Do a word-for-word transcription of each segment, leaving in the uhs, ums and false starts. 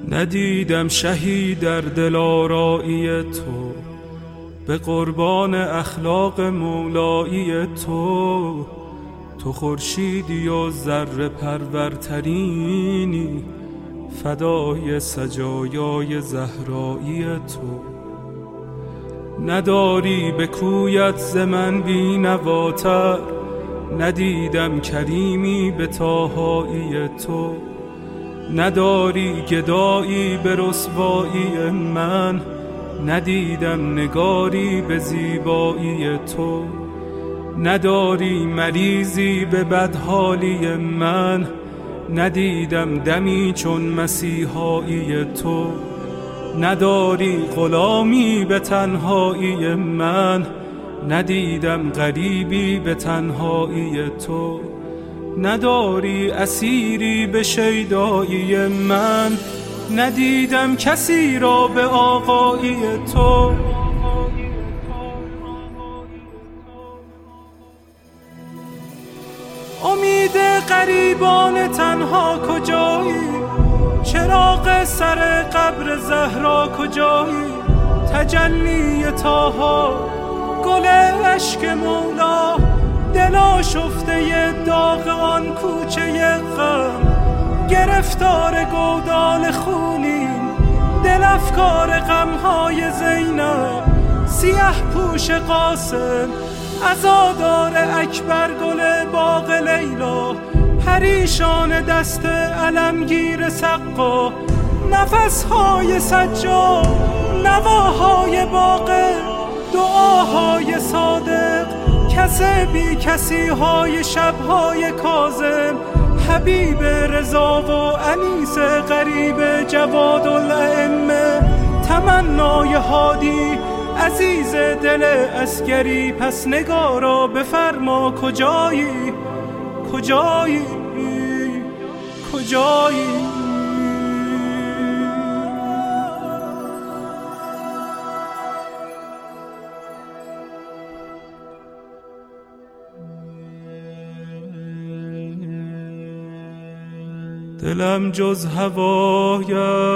ندیدم شهی در دلارایی تو، به قربان اخلاق مولایی تو. تو خورشیدی و ذره پرورترینی، فدای سجایای زهرایی تو. نداری به کویت ز من بی‌نواتر، ندیدم کریمی به طاهایی تو. نداری گدایی به رسوایی من، ندیدم نگاری به زیبایی تو. نداری مریضی به بدحالی من، ندیدم دمی چون مسیحایی تو. نداری غلامی به تنهایی من، ندیدم غریبی به تنهایی تو. نداری اسیری به شیدایی من، ندیدم کسی را به آقایی تو. امید غریبان تنها کجایی؟ چراغ سر قبر زهرا کجایی؟ تجلی طاها، گل عشق مولا، دل آشفته داغ آن کوچه غم. گرفتار گودال خونیم، دل افکار غمهای زینب. سیه پوش قاسم، عزادار اکبر، گل باغ لیلا. پریشان دست علمگیر سقا، نفسهای سجاد، نواهای باغ، دعاهای صادق. کس بی کسی های شبهای کاظم، حبیب رضا و انیس غریب جواد الائمه. تمنای هادی عزیز دل عسکری، پس نگارا بفرما کجایی؟ کجایی؟ کجایی؟ دلم جز هوایت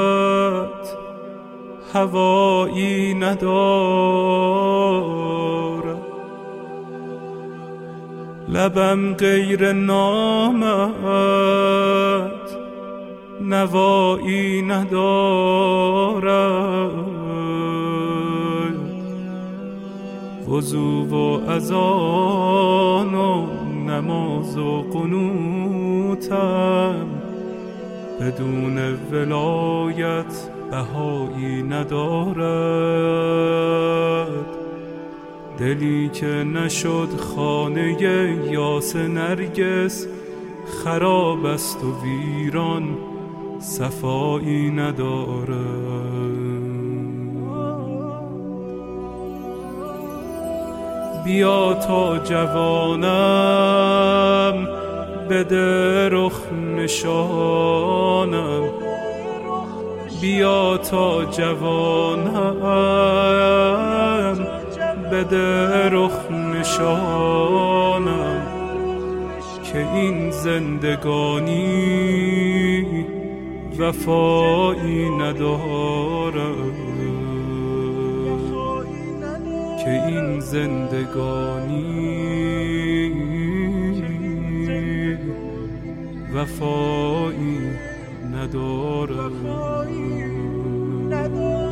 هوایی ندارد، لبم غیر نامت نوایی ندارد. وضو و اذان و نماز و قنوتم، بدون ولایت بهایی ندارد. دلی که نشد خانه یاس نرگس، خراب است و ویران صفایی ندارد. بیا تا جوانم بده رخ نشانم، بیا تا جوانم بده رخ نشانم. که این زندگانی وفایی ندارد، که این زندگانی وفایی ندارد.